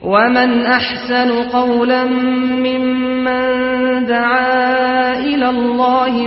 ومن أحسن قولا ممن دعا إلى الله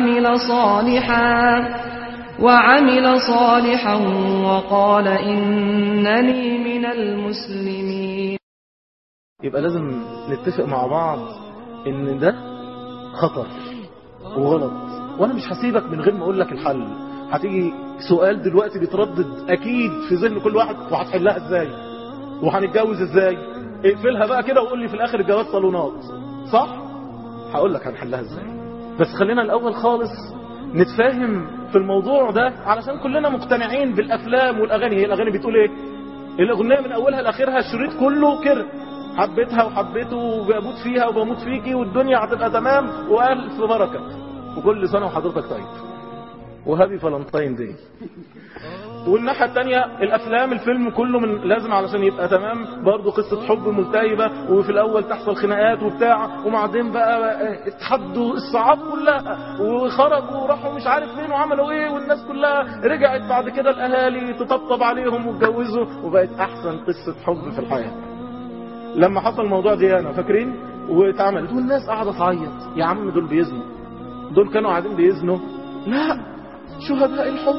وعمل صالحا وقال إنني من المسلمين. يبقى لازم نتفق مع بعض ان ده خطر وغلط، وانا مش هسيبك من غير ما اقول لك الحل. هتيجي سؤال دلوقتي بيتردد اكيد في ذهن كل واحد، وهتحلها ازاي وهنتجوز ازاي؟ اقفلها بقى كده وقول لي في الاخر الجواز صالونات، صح؟ هقول لك هنحلها ازاي، بس خلينا الاول خالص نتفاهم في الموضوع ده، علشان كلنا مقتنعين بالافلام والاغاني. هي الاغاني بتقول ايه؟ الاغنيه من اولها لاخرها الشريط كله كده، حبيتها وحبيته وبموت فيها وبموت فيكي والدنيا هتبقى تمام والف بركه وكل سنه وحضرتك طيب وهابي فالنتاين داي. والناحيه الثانيه الفيلم كله من لازم علشان يبقى تمام برضه قصه حب ملتهبه، وفي الاول تحصل خناقات وبتاع، وبعدين بقى اتحدوا الصعاب كلها وخرجوا وراحوا مش عارف فين وعملوا ايه، والناس كلها رجعت بعد كده الاهالي تطبطب عليهم واتجوزوا، وبقت احسن قصه حب في الحياه. لما حصل موضوع ديانا فاكرين واتعملت والناس قاعده تعيط، يا عم دول بيزنوا، دول كانوا قاعدين بيزنوا، لا شهداء الحب.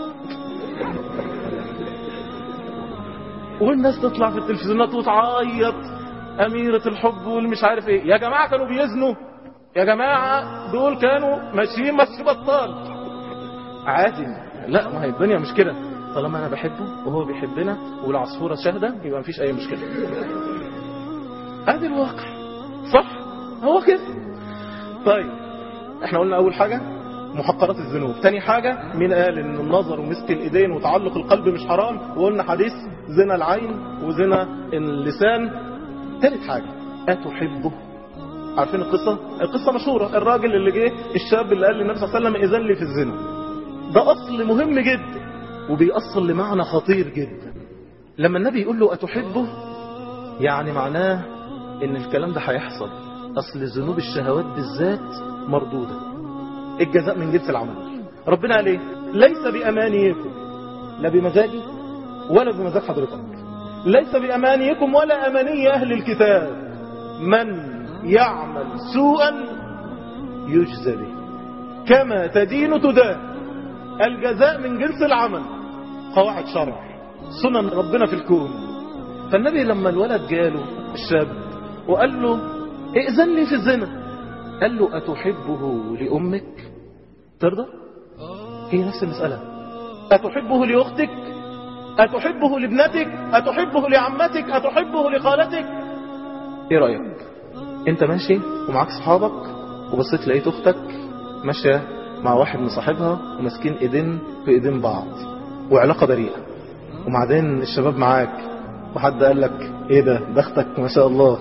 والناس تطلع في التلفزيونات وتعيط أميرة الحب والمش عارف ايه. يا جماعة كانوا بيزنوا، يا جماعة دول كانوا ماشيين مشي بطال عادي. لا ما هي الدنيا مش كده، طالما انا بحبه وهو بيحبنا والعصفورة شاهدة يبقى مفيش اي مشكلة. ادي الواقع، صح؟ هو كده. طيب احنا قلنا اول حاجة محقرات الذنوب، تاني حاجة مين قال ان النظر ومسك الايدين وتعلق القلب مش حرام؟ وقلنا حديث زنا العين وزنا اللسان. تالت حاجة اتحبه؟ عارفين القصة مشهورة، الراجل اللي جه الشاب اللي قال للنبي صلى الله عليه وسلم اذن لي في الزنا. ده اصل مهم جدا وبيأصل لمعنى خطير جدا. لما النبي يقول له اتحبه يعني معناه ان الكلام ده هيحصل، اصل ذنوب الشهوات بالذات مردودة، الجزاء من جنس العمل. ربنا قال ايه؟ ليس بأمانيكم، لا بمزاجي ولا بمزاج حضرتك، ليس بأمانيكم ولا أماني أهل الكتاب، من يعمل سوءا يجزى به كما تدين تدان، الجزاء من جنس العمل، قواعد شرع، سنن ربنا في الكون. فالنبي لما الولد جاله الشاب وقال له ائذن لي في الزنا، قال له أتحبه لأمك ترضى؟ هي نفس المسألة. أتحبه لأختك؟ أتحبه لابنتك؟ أتحبه لعمتك؟ أتحبه لخالتك؟ ايه رأيك؟ انت ماشي ومعاك صحابك وبصيت لقيت اختك ماشية مع واحد مصاحبها وماسكين ايدين في ايدين بعض وعلاقة بريئة، وبعدين الشباب معاك وحد قال لك ايه ده اختك ما شاء الله،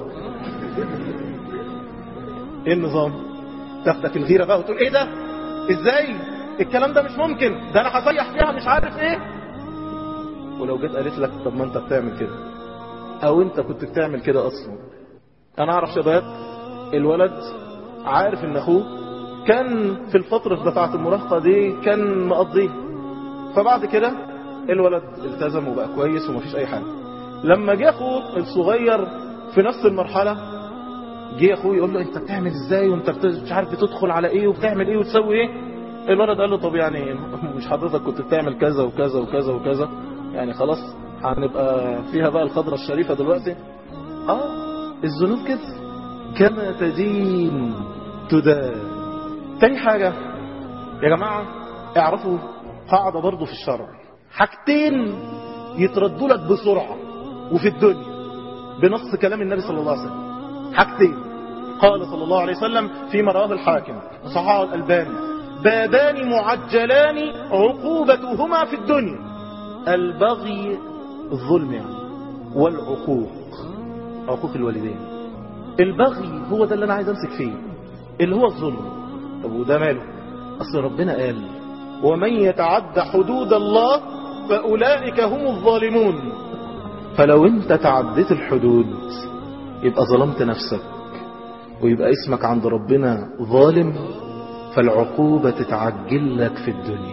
ايه النظام؟ تاخدك الغيرة بقى وتقول ايه ده ازاي الكلام ده مش ممكن، ده انا هصيح فيها مش عارف ايه. ولو جيت قالت لك طب ما انت بتعمل كده او انت كنت بتعمل كده اصلا. انا اعرف شباب الولد عارف ان اخوه كان في الفترة بتاعة المراهقة دي كان مقضيه، فبعد كده الولد التزم وبقى كويس ومفيش اي حاجة. لما جه اخوه الصغير في نفس المرحلة جه اخوه يقول له انت بتعمل ازاي وانت مش عارف بتدخل على ايه وبتعمل ايه وتسوي ايه. الولد قال له طب يعني مش حضرتك كنت بتعمل كذا وكذا وكذا وكذا، يعني خلاص هنبقى فيها بقى الخضرة الشريفة دلوقتي. الذنوب كده كما تدين تدان. تاني حاجة يا جماعة اعرفوا قاعدة برضو في الشرع، حاجتين يتردوا لك بسرعة وفي الدنيا بنص كلام النبي صلى الله عليه وسلم. حاجتين قال صلى الله عليه وسلم فيما رواه الحاكم وصححه الألباني: بابان معجلان عقوبتهما في الدنيا، البغي الظلم يعني والعقوق، عقوق الوالدين. البغي هو ده اللي انا عايز امسك فيه، اللي هو الظلم. طب وده ماله؟ اصل ربنا قال ومن يتعد حدود الله فاولئك هم الظالمون. فلو انت تعديت الحدود يبقى ظلمت نفسك ويبقى اسمك عند ربنا ظالم، فالعقوبة تتعجل لك في الدنيا.